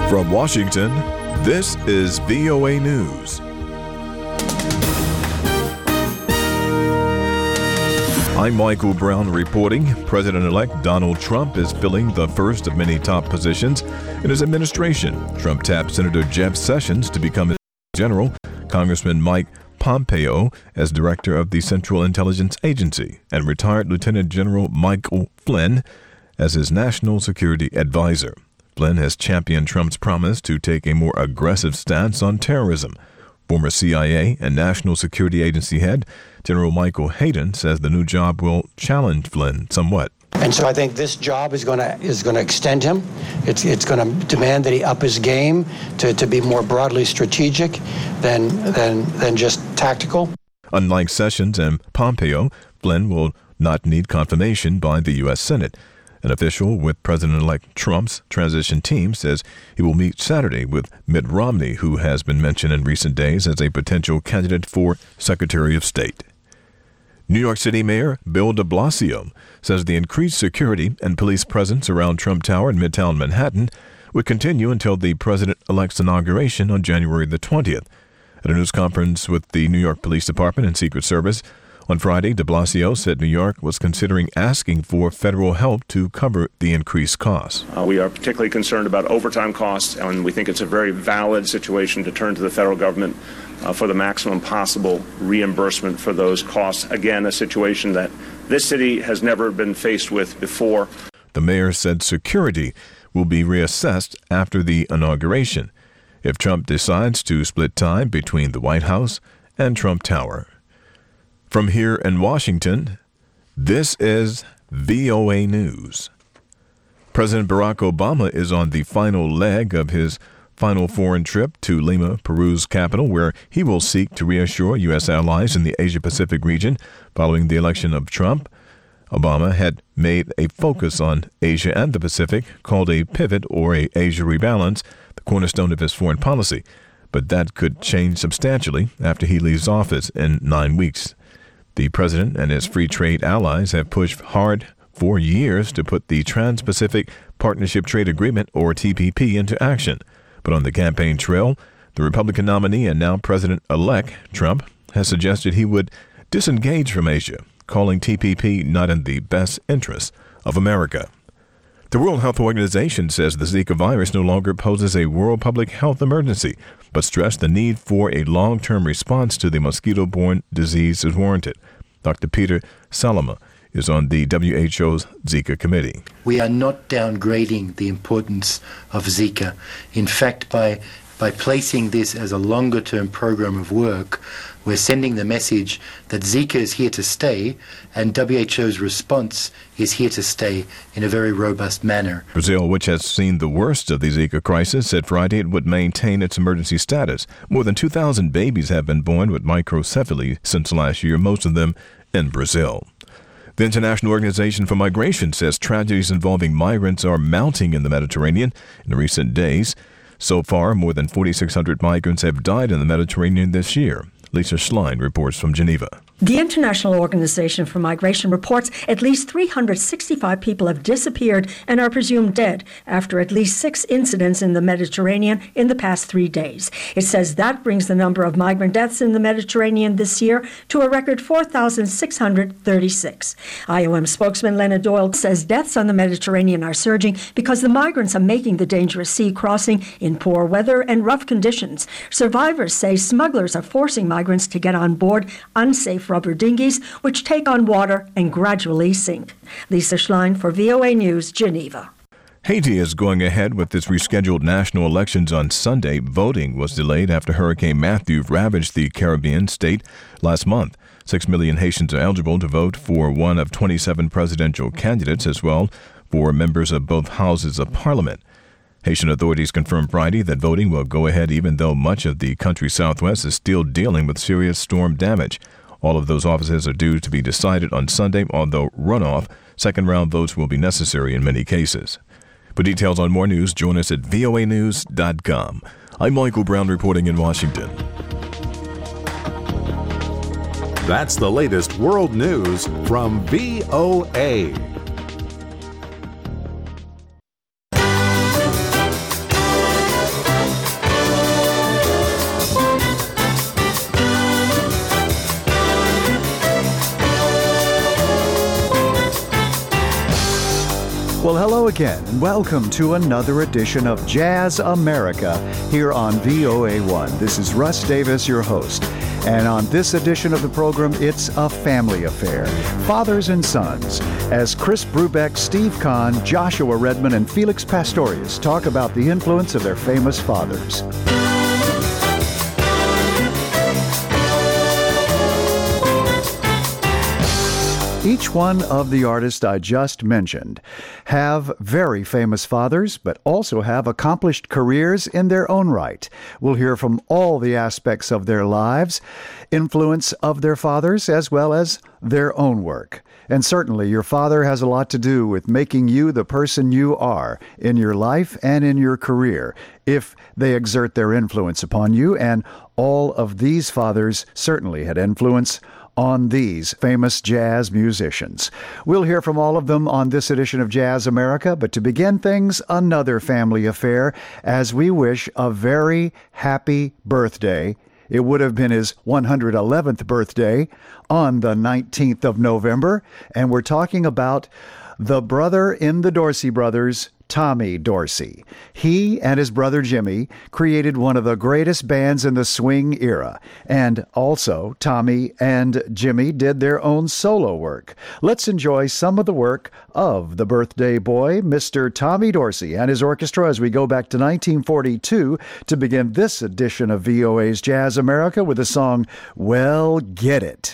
From Washington, this is VOA News. I'm Michael Brown reporting. President-elect Donald Trump is filling the first of many top positions in his administration. Trump tapped Senator Jeff Sessions to become his general, Congressman Mike Pompeo as director of the Central Intelligence Agency, and retired Lieutenant General Michael Flynn as his national security advisor. Flynn has championed Trump's promise to take a more aggressive stance on terrorism. Former CIA and National Security Agency head General Michael Hayden says the new job will challenge Flynn somewhat. And so I think this job is going to extend him. It's going to demand that he up his game to be more broadly strategic than just tactical. Unlike Sessions and Pompeo, Flynn will not need confirmation by the U.S. Senate. An official with President-elect Trump's transition team says he will meet Saturday with Mitt Romney, who has been mentioned in recent days as a potential candidate for Secretary of State. New York City Mayor Bill de Blasio says the increased security and police presence around Trump Tower in Midtown Manhattan would continue until the president-elect's inauguration on January the 20th. At a news conference with the New York Police Department and Secret Service, on Friday, de Blasio said New York was considering asking for federal help to cover the increased costs. We are particularly concerned about overtime costs, and we think it's a very valid situation to turn to the federal government for the maximum possible reimbursement for those costs. Again, a situation that this city has never been faced with before. The mayor said security will be reassessed after the inauguration if Trump decides to split time between the White House and Trump Tower. From here in Washington, this is VOA News. President Barack Obama is on the final leg of his final foreign trip to Lima, Peru's capital, where he will seek to reassure U.S. allies in the Asia-Pacific region following the election of Trump. Obama had made a focus on Asia and the Pacific, called a pivot or a Asia rebalance, the cornerstone of his foreign policy. But that could change substantially after he leaves office in 9 weeks. The president and his free trade allies have pushed hard for years to put the Trans-Pacific Partnership Trade Agreement, or TPP, into action. But on the campaign trail, the Republican nominee and now President-elect Trump has suggested he would disengage from Asia, calling TPP not in the best interests of America. The World Health Organization says the Zika virus no longer poses a world public health emergency, but stressed the need for a long-term response to the mosquito-borne disease is warranted. Dr. Peter Salama is on the WHO's Zika committee. We are not downgrading the importance of Zika. In fact, by placing this as a longer-term program of work, we're sending the message that Zika is here to stay, and WHO's response is here to stay in a very robust manner. Brazil, which has seen the worst of the Zika crisis, said Friday it would maintain its emergency status. More than 2,000 babies have been born with microcephaly since last year, most of them in Brazil. The International Organization for Migration says tragedies involving migrants are mounting in the Mediterranean in recent days. So far, more than 4,600 migrants have died in the Mediterranean this year. Lisa Schlein reports from Geneva. The International Organization for Migration reports at least 365 people have disappeared and are presumed dead after at least 6 incidents in the Mediterranean in the past 3 days. It says that brings the number of migrant deaths in the Mediterranean this year to a record 4,636. IOM spokesman Leonard Doyle says deaths on the Mediterranean are surging because the migrants are making the dangerous sea crossing in poor weather and rough conditions. Survivors say smugglers are forcing migrants to get on board unsafe rubber dinghies, which take on water and gradually sink. Lisa Schlein for VOA News, Geneva. Haiti is going ahead with its rescheduled national elections on Sunday. Voting was delayed after Hurricane Matthew ravaged the Caribbean state last month. 6 million Haitians are eligible to vote for one of 27 presidential candidates, as well for members of both houses of parliament. Haitian authorities confirmed Friday that voting will go ahead even though much of the country's southwest is still dealing with serious storm damage. All of those offices are due to be decided on Sunday, although runoff, second-round votes will be necessary in many cases. For details on more news, join us at voanews.com. I'm Michael Brown reporting in Washington. That's the latest world news from VOA. Well, hello again, and welcome to another edition of Jazz America here on VOA1. This is Russ Davis, your host. And on this edition of the program, it's a family affair. Fathers and sons, as Chris Brubeck, Steve Kahn, Joshua Redman, and Felix Pastorius talk about the influence of their famous fathers. Each one of the artists I just mentioned have very famous fathers, but also have accomplished careers in their own right. We'll hear from all the aspects of their lives, influence of their fathers, as well as their own work. And certainly your father has a lot to do with making you the person you are in your life and in your career, if they exert their influence upon you. And all of these fathers certainly had influence on these famous jazz musicians. We'll hear from all of them on this edition of Jazz America, but to begin things, another family affair, as we wish a very happy birthday. It would have been his 111th birthday on the 19th of November, and we're talking about the brother in the Dorsey Brothers, Tommy Dorsey. He and his brother Jimmy created one of the greatest bands in the swing era. And also, Tommy and Jimmy did their own solo work. Let's enjoy some of the work of the birthday boy, Mr. Tommy Dorsey, and his orchestra as we go back to 1942 to begin this edition of VOA's Jazz America with the song, Well, Get It.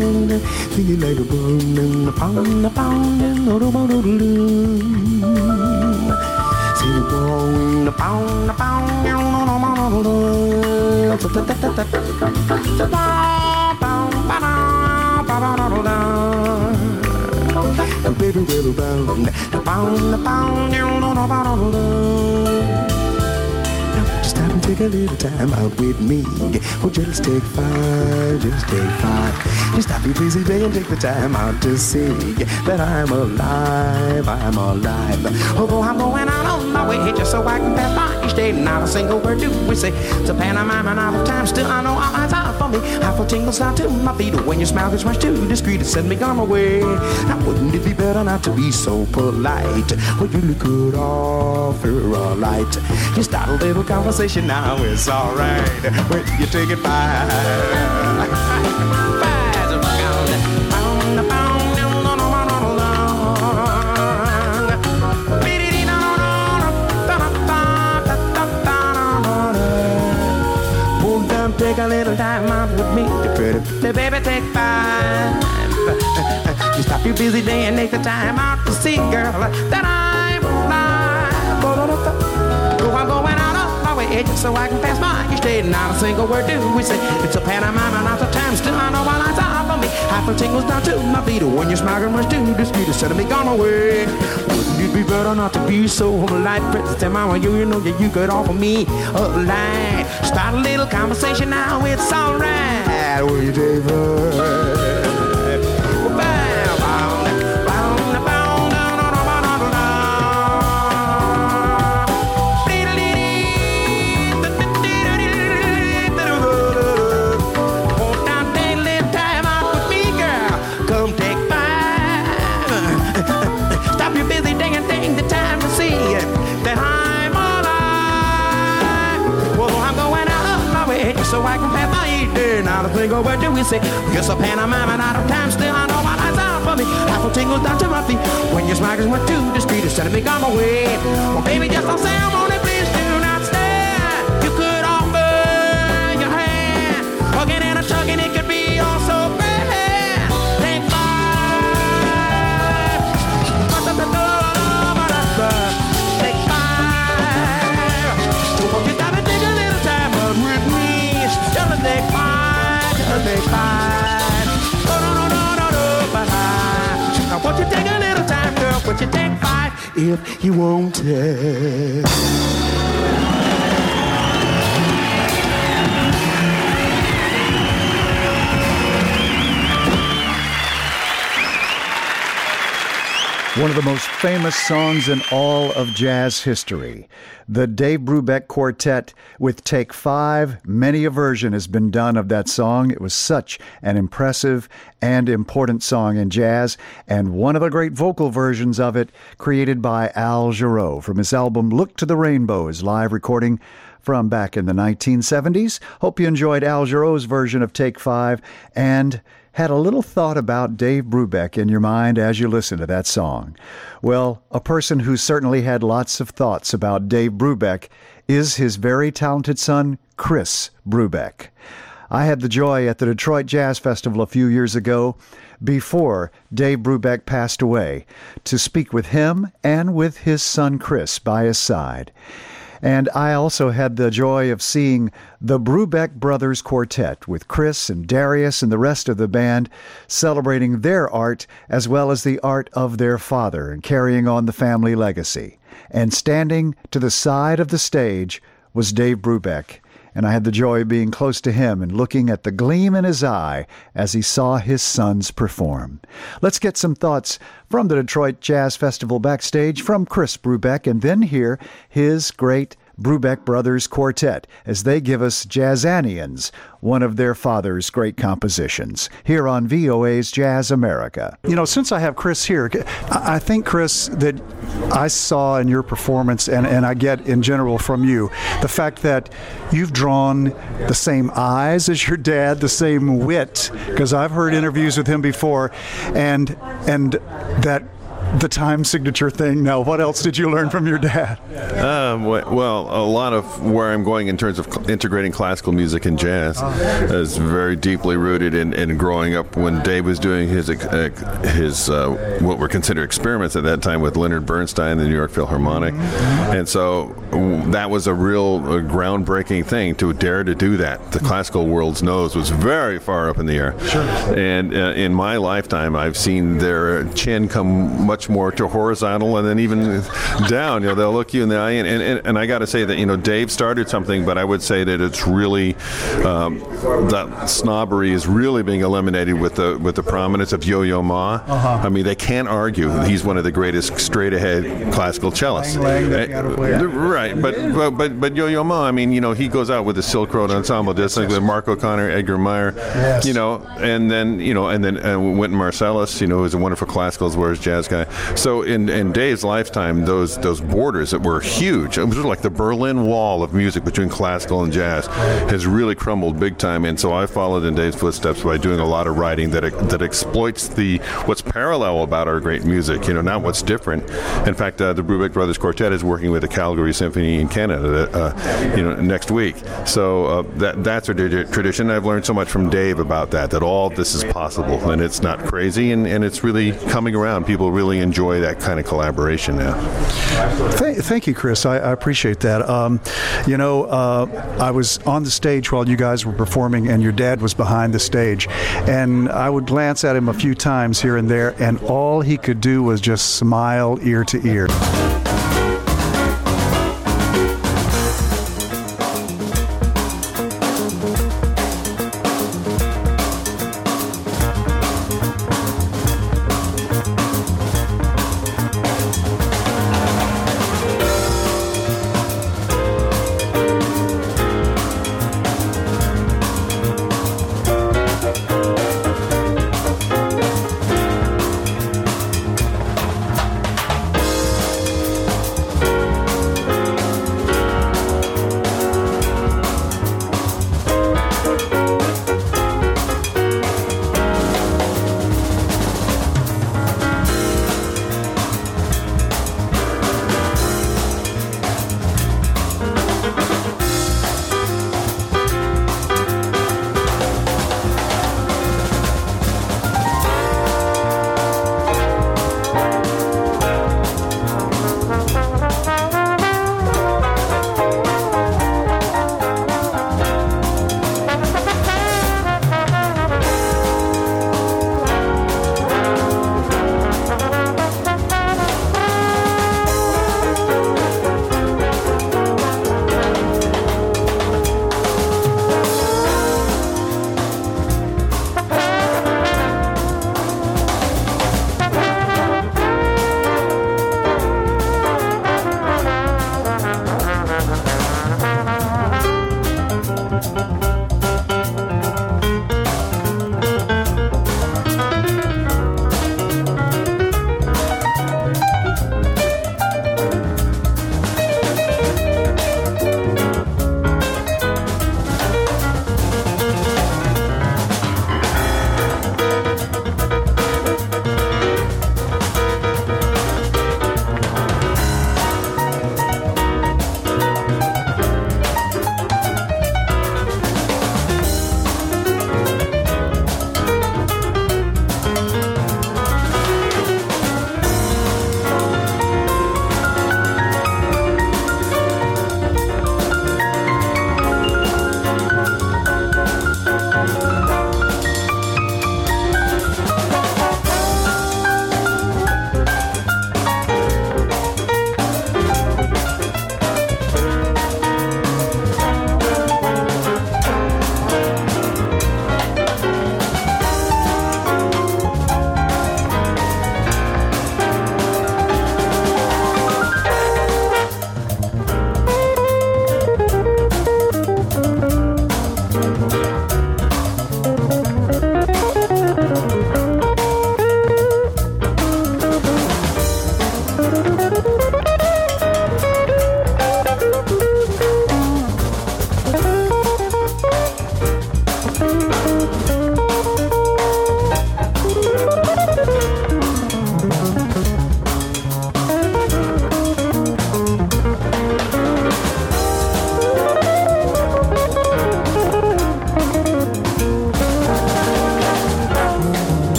Feel like a bone and a pound, a pound, and a pound, a pound, a pound, a pound, just stop and take a little time out with me. Oh, just take 5, just take 5. Just stop your busy day and take the time out to see that I'm alive, I'm alive. Although I'm going out on my way just so I can pass by each day, not a single word do we say. It's a pantomime and all the time, still I know all eyes are for me. I feel tingles down to my feet when your smile gets much too discreet to send me on my way. Now wouldn't it be better not to be so polite? Well, you look good off, you're all right. Just start a little conversation now, it's alright. When you take it by. Take a little time out with me, pretty baby, take 5. You stop your busy day and take the time out to see, girl, that I'm alive. Oh, I'm going out of my way just so I can pass by each day. Not a single word do we say. It's a pantomime and not a time. Still I know my lines are for me. I feel tingles down to my feet when you're smiling much too discreet to set me gone away. Wouldn't it be better not to be so polite? Princess and mama, you know that you could offer me a line. Start a little conversation now, it's alright. Will you take her? So I can pass my evening. Not a single word do we say. Yes, a pantomime and out of time. Still I know my lines are for me. I feel tingles down to my feet when your smile went too discreet instead of me on my way. Well, baby, just don't say I'm on it. Please do not stand. You could offer your hand. Hugging and a tugging, it could be all so bad. Take 5. Take 5. So won't you stop and take a little time out with me? Just take 5, just take 5. Oh, no, but now won't you take a little time, girl? Won't you take 5 if you want it? One of the most famous songs in all of jazz history. The Dave Brubeck Quartet with Take 5. Many a version has been done of that song. It was such an impressive and important song in jazz, and one of the great vocal versions of it created by Al Jarreau from his album Look to the Rainbow, his live recording from back in the 1970s. Hope you enjoyed Al Jarreau's version of Take 5 and had a little thought about Dave Brubeck in your mind as you listen to that song. Well, a person who certainly had lots of thoughts about Dave Brubeck is his very talented son, Chris Brubeck. I had the joy at the Detroit Jazz Festival a few years ago, before Dave Brubeck passed away, to speak with him and with his son Chris by his side. And I also had the joy of seeing the Brubeck Brothers Quartet with Chris and Darius and the rest of the band celebrating their art as well as the art of their father and carrying on the family legacy. And standing to the side of the stage was Dave Brubeck. And I had the joy of being close to him and looking at the gleam in his eye as he saw his sons perform. Let's get some thoughts from the Detroit Jazz Festival backstage from Chris Brubeck, and then hear his great Brubeck Brothers Quartet as they give us Jazzanians, one of their father's great compositions, here on VOA's Jazz America. You know, since I have Chris here, I think, Chris, that I saw in your performance, and I get in general from you, the fact that you've drawn the same eyes as your dad, the same wit, because I've heard interviews with him before, and that the time signature thing. Now, what else did you learn from your dad? Well, a lot of where I'm going in terms of integrating classical music and jazz is very deeply rooted in growing up when Dave was doing his what were considered experiments at that time with Leonard Bernstein and the New York Philharmonic. And so that was a real groundbreaking thing to dare to do that. The classical world's nose was very far up in the air. Sure. And in my lifetime, I've seen their chin come much more to horizontal and then even down. They'll look you in the eye. And I got to say that, Dave started something, but I would say that it's really, that snobbery is really being eliminated with the prominence of Yo-Yo Ma. I mean, they can't argue. He's one of the greatest straight-ahead classical cellists. Right, but Yo-Yo Ma, I mean, he goes out with the Silk Road Ensemble, just like with Mark O'Connor, Edgar Meyer, yes. And then Wynton Marsalis, who's a wonderful classical as well as jazz guy. So in Dave's lifetime, those borders that were huge, it was like the Berlin Wall of music between classical and jazz, has really crumbled big time. And so I followed in Dave's footsteps by doing a lot of writing that exploits what's parallel about our great music, not what's different. In fact, the Brubeck Brothers Quartet is working with the Calgary Symphony in Canada, next week. So that's a tradition. I've learned so much from Dave about that all this is possible, and it's not crazy, and it's really coming around. People really enjoy that kind of collaboration now. Thank you, Chris. I appreciate that. I was on the stage while you guys were performing, and your dad was behind the stage, and I would glance at him a few times here and there, and all he could do was just smile ear to ear.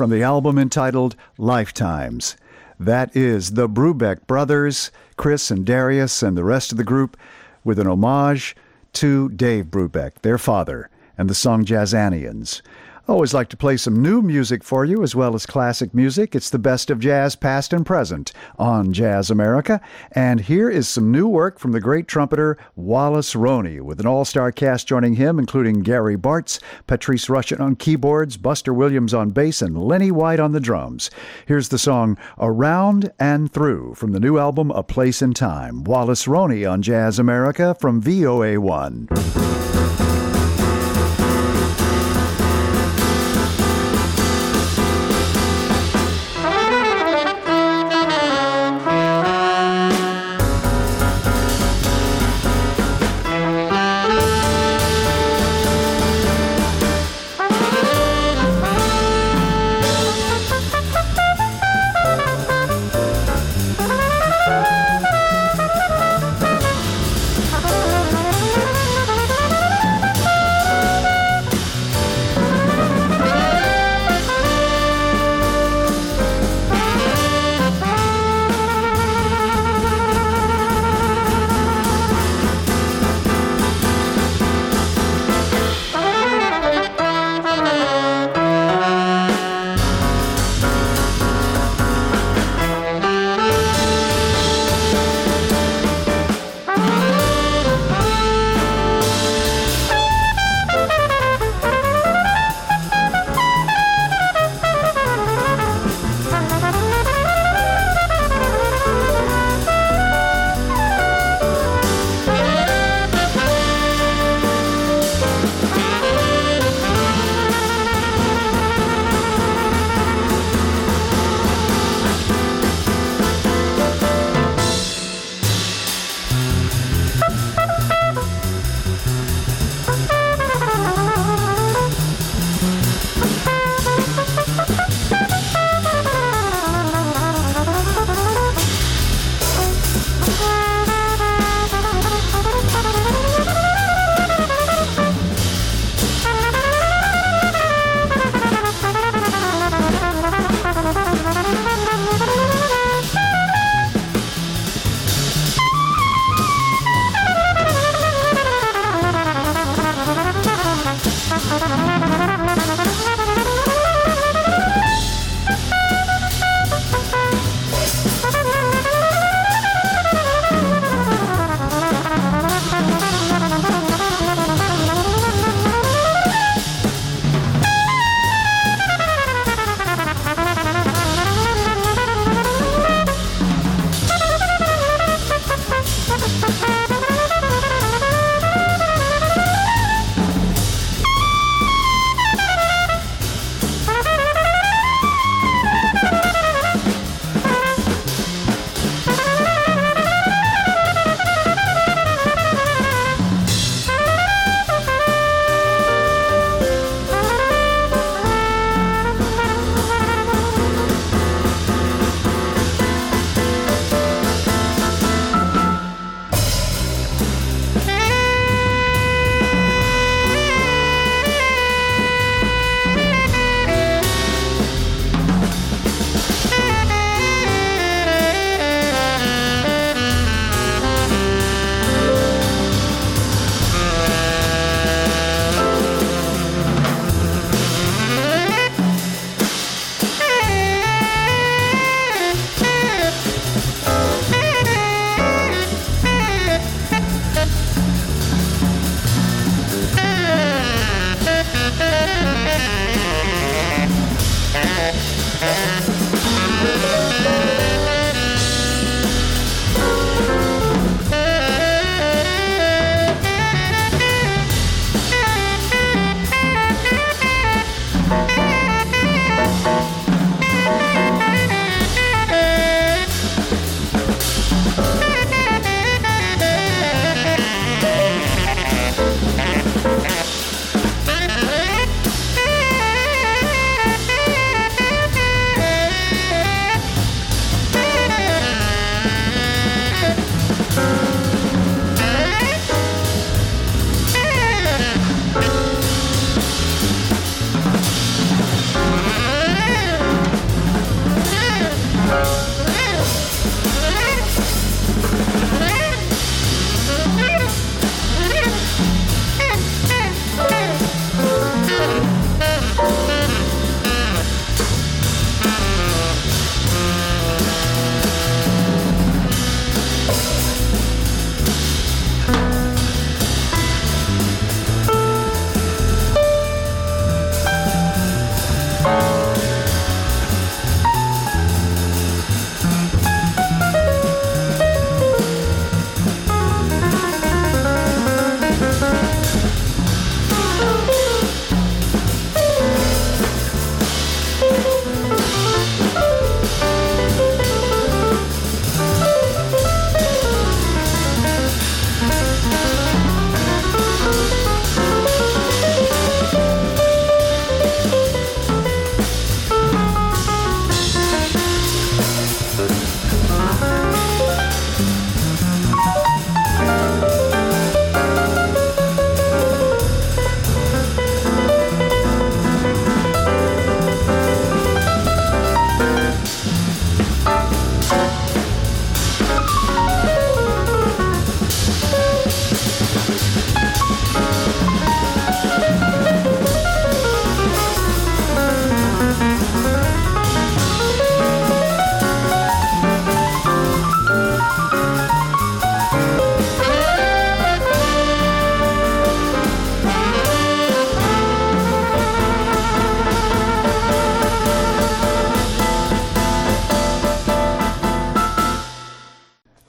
from the album entitled Lifetimes. That is the Brubeck Brothers, Chris and Darius and the rest of the group, with an homage to Dave Brubeck, their father, and the song Jazzanians. I always like to play some new music for you as well as classic music. It's the best of jazz, past and present, on Jazz America. And here is some new work from the great trumpeter Wallace Roney, with an all-star cast joining him, including Gary Bartz, Patrice Rushen on keyboards, Buster Williams on bass, and Lenny White on the drums. Here's the song Around and Through from the new album A Place in Time. Wallace Roney on Jazz America from VOA1.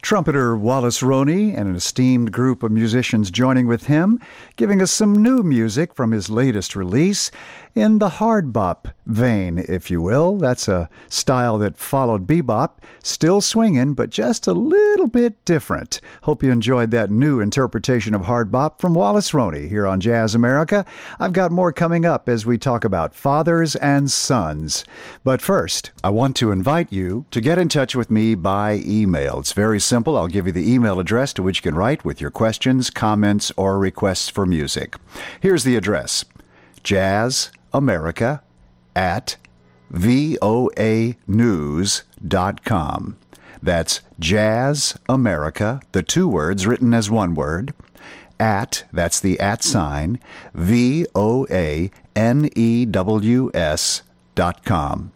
Trumpeter Wallace Roney and an esteemed group of musicians joining with him, giving us some new music from his latest release in the hard bop vein, if you will. That's a style that followed bebop, still swinging, but just a little bit different. Hope you enjoyed that new interpretation of hard bop from Wallace Roney here on Jazz America. I've got more coming up as we talk about fathers and sons. But first, I want to invite you to get in touch with me by email. It's very simple. I'll give you the email address to which you can write with your questions, comments, or requests for music. Here's the address: jazzamerica@voanews.com. That's jazzamerica, the two words written as one word, that's the @ sign, voanews.com.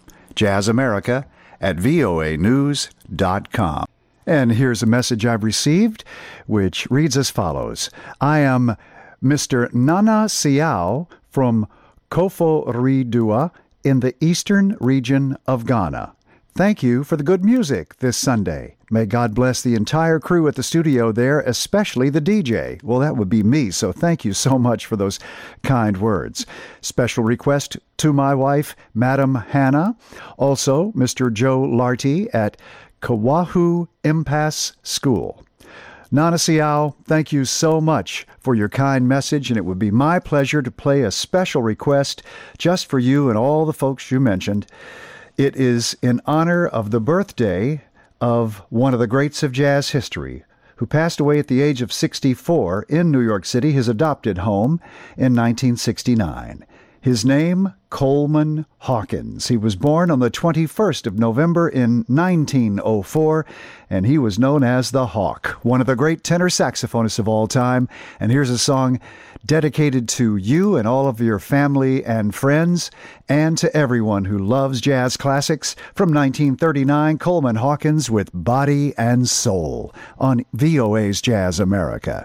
jazzamerica@voanews.com. And here's a message I've received, which reads as follows. I am Mr. Nana Siao from Koforidua in the eastern region of Ghana. Thank you for the good music this Sunday. May God bless the entire crew at the studio there, especially the DJ. Well, that would be me, so thank you so much for those kind words. Special request to my wife, Madam Hannah. Also, Mr. Joe Larty at Kawahu Impasse School. Nana Siao, thank you so much for your kind message, and it would be my pleasure to play a special request just for you and all the folks you mentioned. It is in honor of the birthday of one of the greats of jazz history, who passed away at the age of 64 in New York City, his adopted home, in 1969. His name, Coleman Hawkins. He was born on the 21st of November in 1904, and he was known as the Hawk, one of the great tenor saxophonists of all time. And here's a song dedicated to you and all of your family and friends, and to everyone who loves jazz classics. From 1939, Coleman Hawkins with Body and Soul on VOA's Jazz America.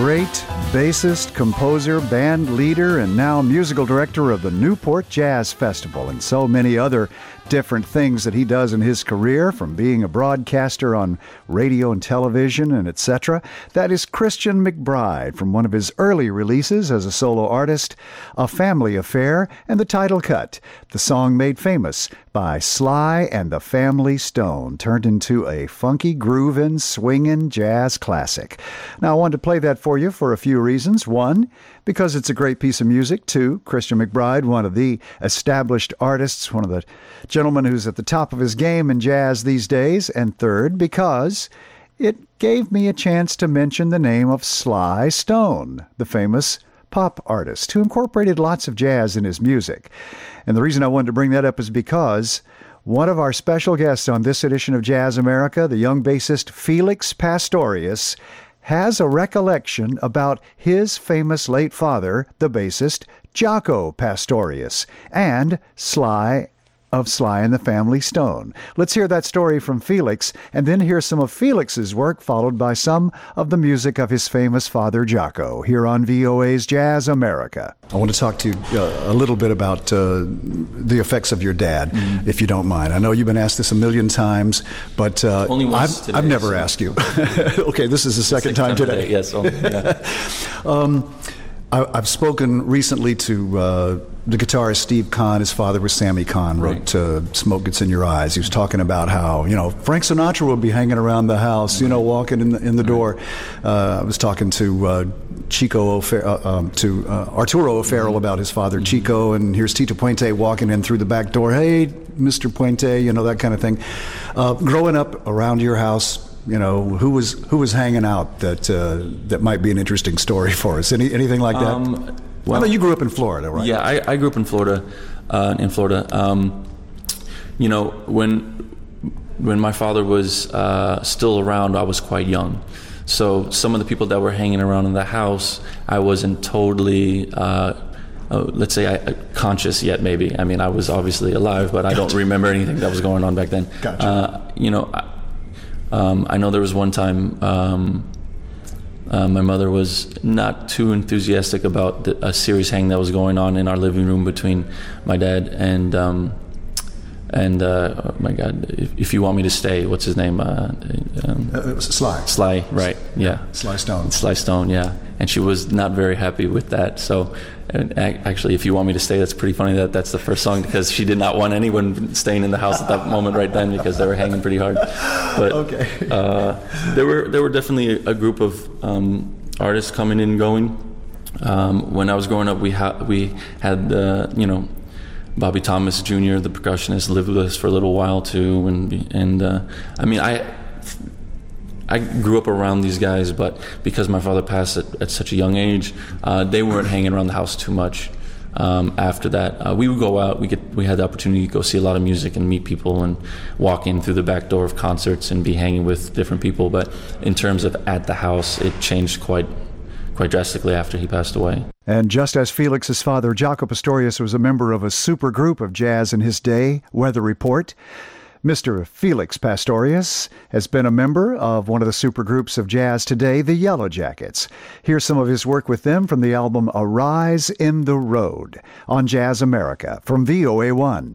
great bassist, composer, band leader, and now musical director of the Newport Jazz Festival and so many other different things that he does in his career, from being a broadcaster on radio and television and etc. That is Christian McBride from one of his early releases as a solo artist, A Family Affair, and the title cut, the song made famous by Sly and the Family Stone, turned into a funky, groovin', swingin' jazz classic. Now, I wanted to play that for you for a few reasons. One, because it's a great piece of music. Two, Christian McBride, one of the established artists, one of the gentlemen who's at the top of his game in jazz these days. And third, because it gave me a chance to mention the name of Sly Stone, the famous pop artist who incorporated lots of jazz in his music. And the reason I wanted to bring that up is because one of our special guests on this edition of Jazz America, the young bassist Felix Pastorius, has a recollection about his famous late father, the bassist Jaco Pastorius, and Sly of Sly and the Family Stone. Let's hear that story from Felix, and then hear some of Felix's work, followed by some of the music of his famous father, Jaco, here on VOA's Jazz America. I want to talk to you a little bit about the effects of your dad, if you don't mind. I know you've been asked this a million times, but only once today, I've never asked you. Okay, this is the second time today. Yes. Yeah. I've spoken recently to the guitarist Steve Kahn. His father was Sammy Kahn, wrote Smoke Gets in Your Eyes. He was talking about how, Frank Sinatra would be hanging around the house, walking in the door. I was talking to Arturo O'Farrell about his father, Chico, and here's Tito Puente walking in through the back door. Hey, Mr. Puente, that kind of thing. Growing up around your house, who was hanging out that might be an interesting story for us? Anything like that? Well, I know you grew up in Florida, right? Yeah, I grew up in Florida. When my father was still around, I was quite young. So some of the people that were hanging around in the house, I wasn't totally, let's say, conscious yet. Maybe. I mean, I was obviously alive, but I don't remember anything that was going on back then. Gotcha. I know there was one time my mother was not too enthusiastic about a serious hang that was going on in our living room between my dad and oh my God, if you want me to stay, what's his name? Sly. Sly, right? Yeah. Sly Stone. Sly Stone, yeah. And she was not very happy with that. So, actually, if you want me to stay, that's pretty funny that that's the first song, because she did not want anyone staying in the house at that moment right then, because they were hanging pretty hard. But okay. There were definitely a group of artists coming and going. When I was growing up, we had Bobby Thomas Jr., the percussionist, lived with us for a little while too, and I mean, I grew up around these guys, but because my father passed at such a young age, they weren't hanging around the house too much. After that, we would go out. We had the opportunity to go see a lot of music and meet people and walk in through the back door of concerts and be hanging with different people. But in terms of at the house, it changed quite drastically after he passed away. And just as Felix's father, Jaco Pastorius, was a member of a super group of jazz in his day, Weather Report, Mr. Felix Pastorius has been a member of one of the supergroups of jazz today, the Yellow Jackets. Here's some of his work with them from the album A Rise in the Road on Jazz America from VOA1.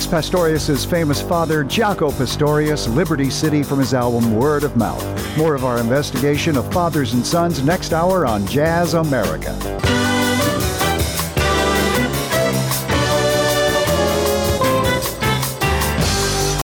Felix Pastorius' famous father, Jaco Pastorius, Liberty City, from his album Word of Mouth. More of our investigation of fathers and sons next hour on Jazz America.